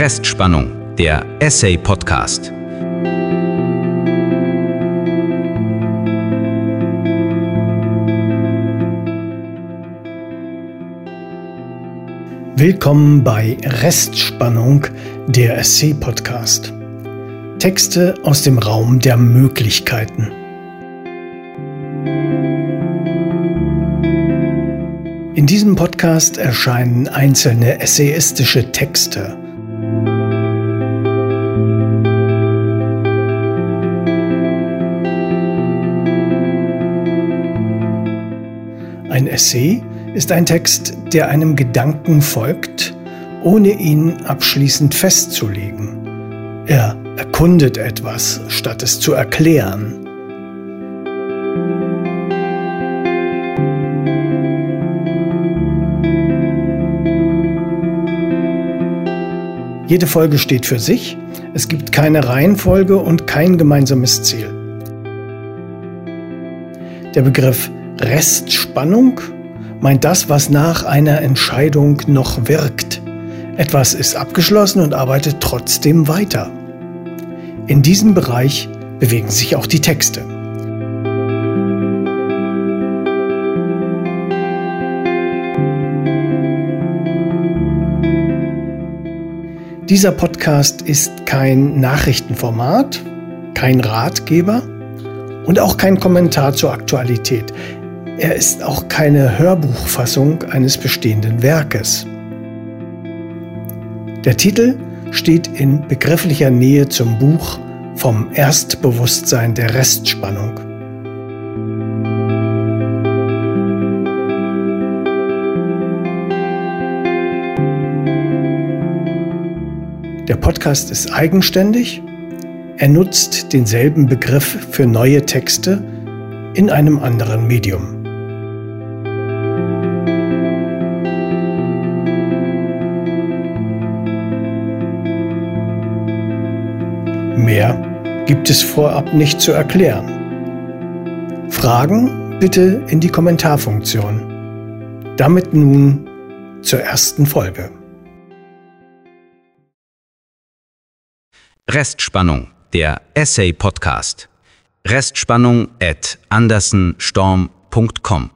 Restspannung, der Essay-Podcast. Willkommen bei Restspannung, der Essay-Podcast. Texte aus dem Raum der Möglichkeiten. In diesem Podcast erscheinen einzelne essayistische Texte. Ein Essay ist ein Text, der einem Gedanken folgt, ohne ihn abschließend festzulegen. Er erkundet etwas, statt es zu erklären. Jede Folge steht für sich, es gibt keine Reihenfolge und kein gemeinsames Ziel. Der Begriff Restspannung meint das, was nach einer Entscheidung noch wirkt. Etwas ist abgeschlossen und arbeitet trotzdem weiter. In diesem Bereich bewegen sich auch die Texte. Dieser Podcast ist kein Nachrichtenformat, kein Ratgeber und auch kein Kommentar zur Aktualität. Er ist auch keine Hörbuchfassung eines bestehenden Werkes. Der Titel steht in begrifflicher Nähe zum Buch Vom Erstbewusstsein der Restspannung. Der Podcast ist eigenständig. Er nutzt denselben Begriff für neue Texte in einem anderen Medium. Mehr gibt es vorab nicht zu erklären. Fragen bitte in die Kommentarfunktion. Damit nun zur ersten Folge. Restspannung, der Essay-Podcast. Restspannung@andersenstorm.com